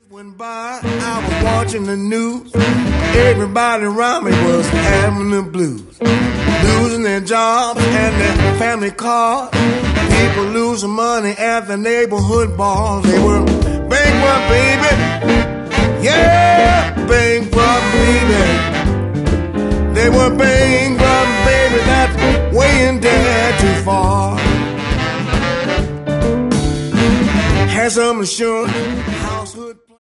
Went by, I was watching the news. Everybody around me was having the blues, losing their jobs and their family cars. People losing money at the neighborhood bars. They were bankrupt, baby. Yeah, bankrupt, baby. They were bankrupt, baby. That's way in debt too far. Had some insurance.